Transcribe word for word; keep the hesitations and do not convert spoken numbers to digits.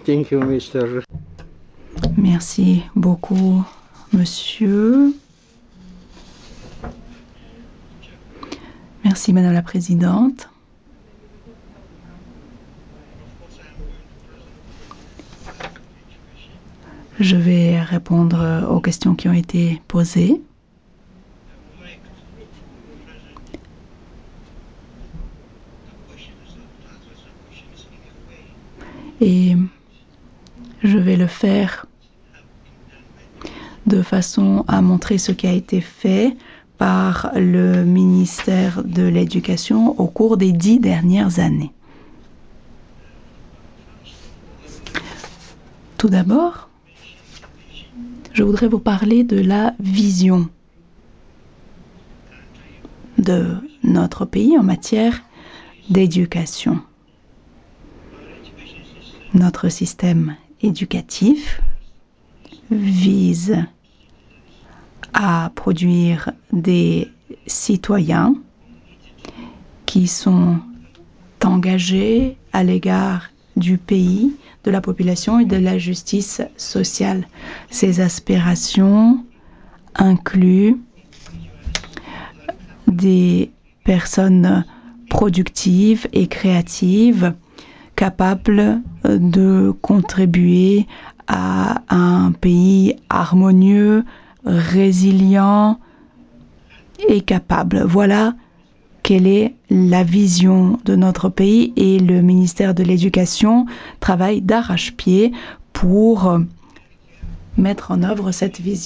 Thank you, mister Merci beaucoup, monsieur. Merci, Madame la Présidente. Je vais répondre aux questions qui ont été posées. Et je vais le faire de façon à montrer ce qui a été fait par le ministère de l'Éducation au cours des dix dernières années. Tout d'abord, je voudrais vous parler de la vision de notre pays en matière d'éducation. Notre système éducatif vise à produire des citoyens qui sont engagés à l'égard du pays, de la population et de la justice sociale. Ces aspirations incluent des personnes productives et créatives capables de contribuer à un pays harmonieux, résilient et capable. Voilà quelle est la vision de notre pays et le ministère de l'Éducation travaille d'arrache-pied pour mettre en œuvre cette vision.